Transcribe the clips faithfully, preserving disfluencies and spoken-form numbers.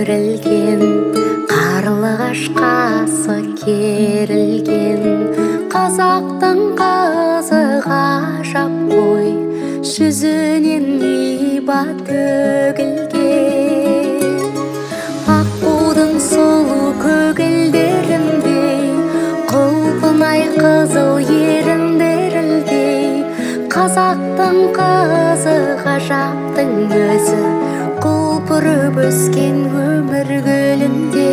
өрілген, қарлығашқасы керілген. Қазақтың қызы ғажап қой, жүзінен иба төгілген. Аққудың сұлу көгілдеріндей, құлпынай қызыл еріндеріндей. Қазақтың қызы ғажаптың өзі, құлпырып өскен өмір гүлінде.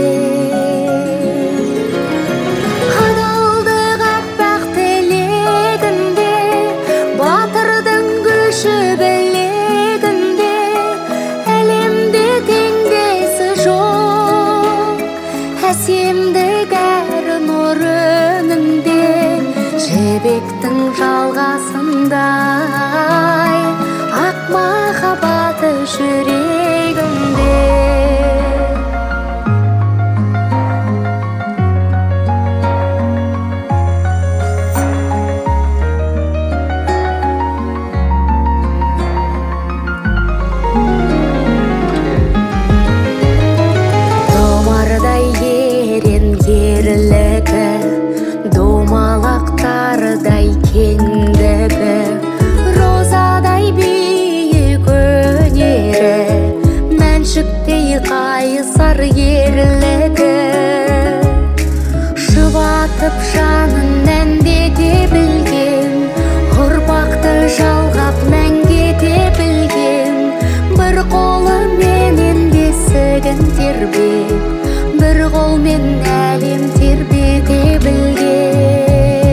Адалдық аппақ тілегінде, батырдың күші білегінде. Әлемде теңдесі жоқ, әсемдік әр нұр өнінде. Жібектің жалғасындай, ақ махаббаты жүрегімде. Томардай ерен ерлігі, домалақтардай кеңдігі. Розадай биік өнері, мәншіктей қайсар ерлігі. Жұбатып жанын әндете білген, ұрпақты жалғап мәңгете білген. Бір қолыменен бесігін тербеп, бір қолмен әлем тербете білген.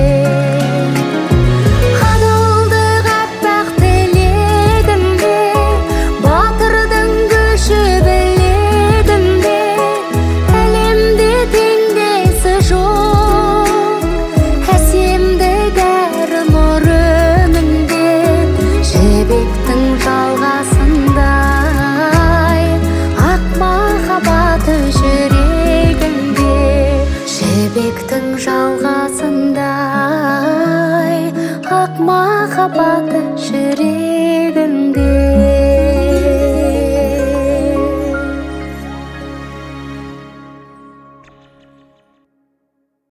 Адалдық аппақ тілегінде, батырдың күші білегінде. Әлемде теңдесі жоқ, әсемдік әр нұр өнінде. Жібектің жалғасындай, ақ махаббаты жүрегімде. Жібектің жалғасындай, ақ махаббаты жүрегімде.